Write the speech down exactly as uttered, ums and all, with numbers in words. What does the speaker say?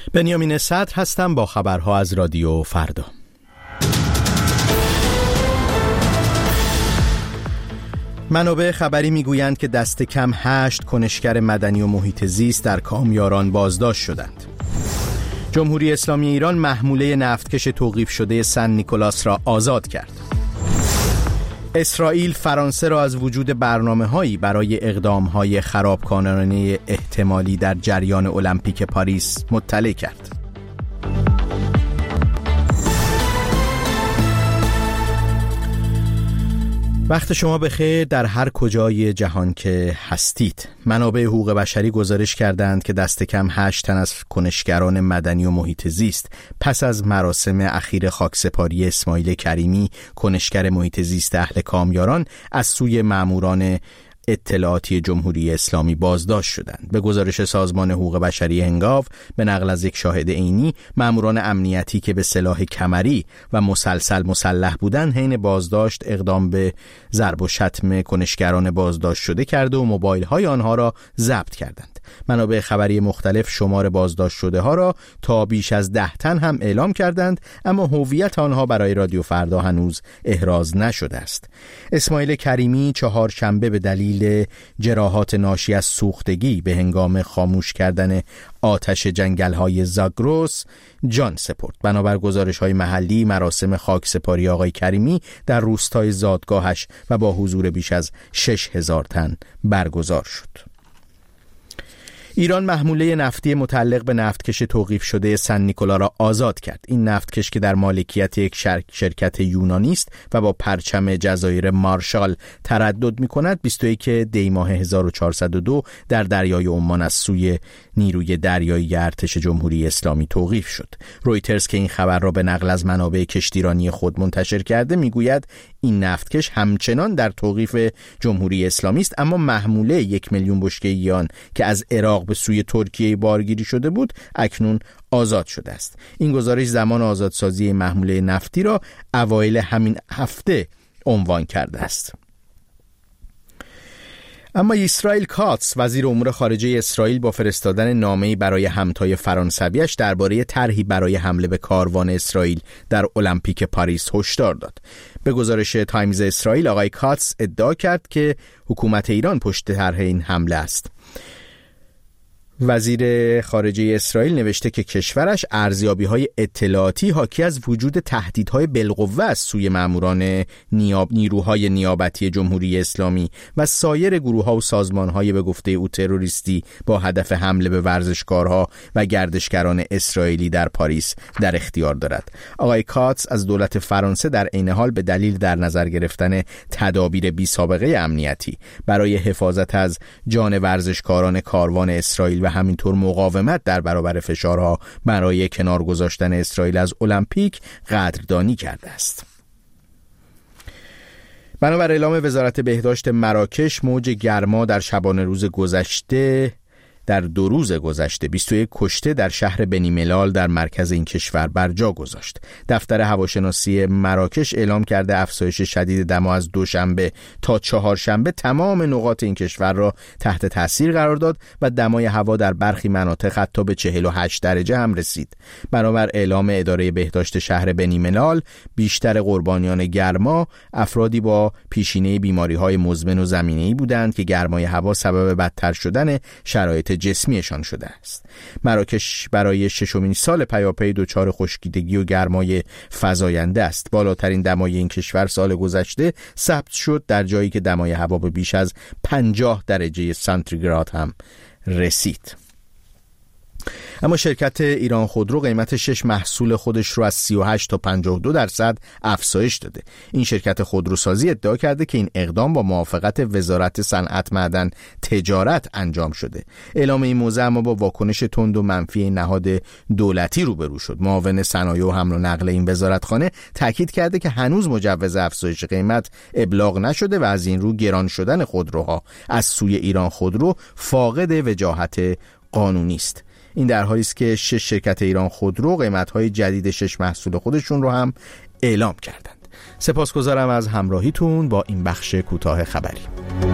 بنیامین صدر هستم با خبرها از رادیو فردا. منابع خبری میگویند که دست کم هشت کنشگر مدنی و محیط زیست در کامیاران بازداشت شدند. جمهوری اسلامی ایران محموله نفتکش توقیف شده سن نیکولاس را آزاد کرد. اسرائیل فرانسه را از وجود برنامه‌هایی برای اقدام‌های خرابکارانه احتمالی در جریان المپیک پاریس مطلع کرد. وقت شما بخیر در هر کجای جهان که هستید. منابع حقوق بشری گزارش کردند که دست کم هشت تن از کنشگران مدنی و محیط زیست پس از مراسم اخیر خاکسپاری اسماعیل کریمی، کنشگر محیط زیست اهل کامیاران، از سوی ماموران اطلاعاتی جمهوری اسلامی بازداشت شدند. به گزارش سازمان حقوق بشری هنگاو، به نقل از یک شاهد عینی، ماموران امنیتی که به سلاح کمری و مسلسل مسلح بودند، حین بازداشت اقدام به ضرب و شتم کنشگران بازداشت شده کرده و موبایل های آنها را ضبط کردند. منابع خبری مختلف شمار بازداشت شده ها را تا بیش از ده تن هم اعلام کردند، اما هویت آنها برای رادیو فردا هنوز احراز نشده است. اسماعیل کریمی چهارشنبه به دلیل جراحات ناشی از سوختگی به هنگام خاموش کردن آتش جنگل‌های زاگرس جان سپرد. بنابر گزارش‌های محلی، مراسم خاکسپاری آقای کریمی در روستای زادگاهش و با حضور بیش از شش هزار تن برگزار شد. ایران محموله نفتی متعلق به نفتکش توقیف شده سن نیکولا را آزاد کرد. این نفتکش که در مالکیت یک شرکت یونانی است و با پرچم جزایر مارشال تردد می‌کند، بیست و یک دی ماه هزار و چهارصد و دو در دریای عمان از سوی نیروی دریایی ارتش جمهوری اسلامی توقیف شد. رویترز که این خبر را به نقل از منابع کشتیرانی خود منتشر کرده میگوید این نفتکش همچنان در توقیف جمهوری اسلامی است، اما محموله یک میلیون بشکه یان که از عراق به سوی ترکیه بارگیری شده بود اکنون آزاد شده است. این گزارش زمان آزادسازی محموله نفتی را اوایل همین هفته عنوان کرده است. اما اسرائیل کاتس، وزیر امور خارجه اسرائیل، با فرستادن نامه‌ای برای همتای فرانسویش درباره طرحی برای حمله به کاروان اسرائیل در المپیک پاریس هشدار داد. به گزارش تایمز اسرائیل، آقای کاتس ادعا کرد که حکومت ایران پشت طرح این حمله است. وزیر خارجه اسرائیل نوشته که کشورش ارزیابی‌های اطلاعاتی حاکی از وجود تهدیدهای بالقوه از سوی ماموران نیاب نیروهای نیابتی جمهوری اسلامی و سایر گروه‌ها و سازمان‌های به گفته او تروریستی با هدف حمله به ورزشکارها و گردشگران اسرائیلی در پاریس در اختیار دارد. آقای کاتس از دولت فرانسه در عین حال به دلیل در نظر گرفتن تدابیر بی‌سابقه امنیتی برای حفاظت از جان ورزشکاران کاروان اسرائیل و همینطور مقاومت در برابر فشارها برای کنار گذاشتن اسرائیل از المپیک قدردانی کرده است. بنابر اعلام وزارت بهداشت مراکش، موج گرما در شبانه روز گذشته در دو روز گذشته بیست و یک کشته در شهر بنی ملال در مرکز این کشور بر جا گذاشت. دفتر هواشناسی مراکش اعلام کرده افزایش شدید دما از دوشنبه تا چهارشنبه تمام نقاط این کشور را تحت تاثیر قرار داد و دمای هوا در برخی مناطق حتی به چهل و هشت درجه هم رسید. بنابر اعلام اداره بهداشت شهر بنی ملال، بیشتر قربانیان گرما افرادی با پیشینه بیماری‌های مزمن و زمینه‌ای بودند که گرمای هوا سبب بدتر شدن شرایط جسمیشان شده است. مراکش برای ششمین سال پیاپی دچار خشکیدگی و گرمای فزاینده است. بالاترین دمای این کشور سال گذشته ثبت شد، در جایی که دمای هوا به بیش از پنجاه درجه سانتیگراد هم رسید. اما شرکت ایران خودرو قیمت شش محصول خودش رو از سی و هشت تا پنجاه و دو درصد افزایش داده. این شرکت خودروسازی ادعا کرده که این اقدام با موافقت وزارت صنعت، معدن، تجارت انجام شده. اعلام این موضوع اما با واکنش تند و منفی نهاد دولتی روبرو شد. معاون صنایع و حمل و نقل این وزارتخانه تاکید کرده که هنوز مجوز افزایش قیمت ابلاغ نشده و از این رو گران شدن خودروها از سوی ایران خودرو فاقد وجاهت قانونی است. این در حالی است که شش شرکت ایران خودرو قیمت‌های جدید شش محصول خودشون رو هم اعلام کردند. سپاسگزارم از همراهیتون با این بخش کوتاه خبری.